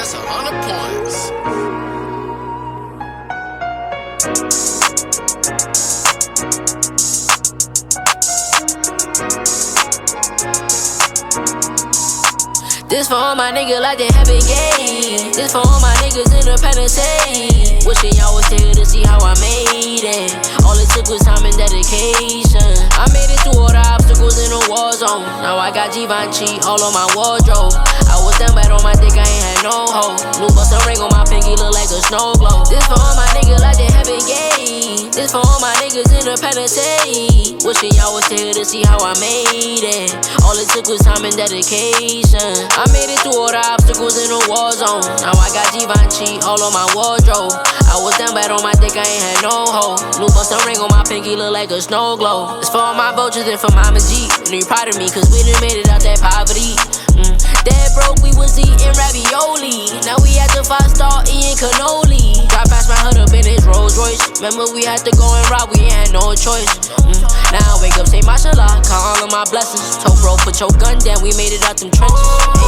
That's 100 points. This for all my niggas like they have it gay. This for all my niggas in the penitentiary. Wishing y'all was here to see how I made it. All it took was time and dedication. I made it through all the obstacles in the war zone. Now I got Givenchy all on my wardrobe. I was down bad on my dick, I ain't had no hoe. New bustin' ring on my pinky look like a snow globe. This for all my niggas like they have it gay. This for all my niggas in the penitentiary. Wishing y'all was here to see how I made it. All it took was time and dedication. I made it through all the obstacles in the war zone. Now I got Givenchy all on my wardrobe. I was down bad on my dick, I ain't had no hoe. New bustin' ring on my pinky look like a snow globe. It's for all my vultures and for Mama G. And you proud of me cause we done made it out that poverty. Dead broke, we was eating ravioli. Now we at the 5-star eating cannoli. Drive past my hood up in his Rolls Royce. Remember we had to go and rob, we ain't had no choice. Now I wake up, say mashallah, count all of my blessings. Told bro, put your gun down, we made it out them trenches.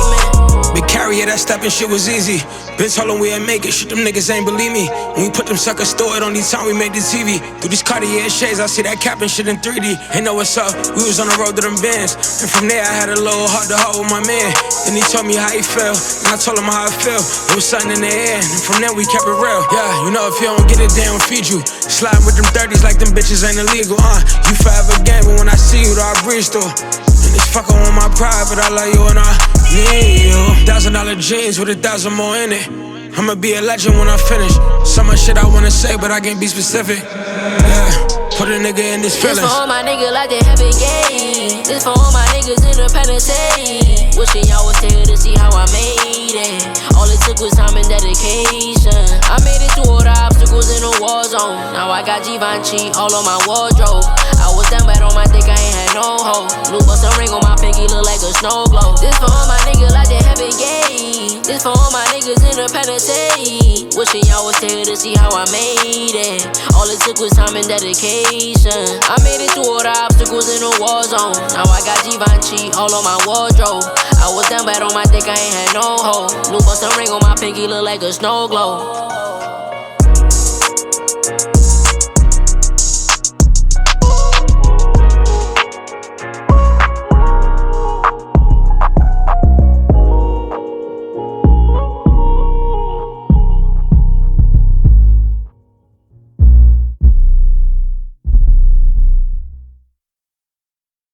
Amen. Big carrier, that steppin' shit was easy. Bitch told 'em we ain't make it, shit them niggas ain't believe me. When we put them suckers store it, only time we made the TV. Through these Cartier shades, I see that cap and shit in 3D. Ain't know what's up, we was on the road to them bands. And from there I had a little heart to heart with my man. Then he told me how he felt, and I told him how I felt. It was something in the air, and from there we kept it real. Yeah, you know if you don't get it, they don't feed you. Sliding with them 30s like them bitches ain't illegal, You forever gang, but when I see you, though, I breathe still. And it's fucking with my pride, but I love you and I need you. $1,000 jeans with 1,000 more in it. I'ma be a legend when I finish. So much shit I wanna say, but I can't be specific. Yeah, put a nigga in this feelings. This for all my niggas like they have it gay. This for all my niggas in the penitentiary. Wishing y'all was here to see how I made it. All it took was time and dedication. I made it through all the obstacles in the war zone. Now I got Givenchy all on my wardrobe. I was down bad on my dick, I ain't had no hoe. New bustin' ring on my pinky look like a snow globe. This for all my niggas like they have it gay. This for all my niggas in the penitentiary. Wishing y'all was here to see how I made it. All it took was time and dedication. I made it through all the obstacles in the war zone. Now I got Givenchy all on my wardrobe. I was down bad on my dick, I ain't had no hoe. New bustin' ring on my pinky look like a snow globe.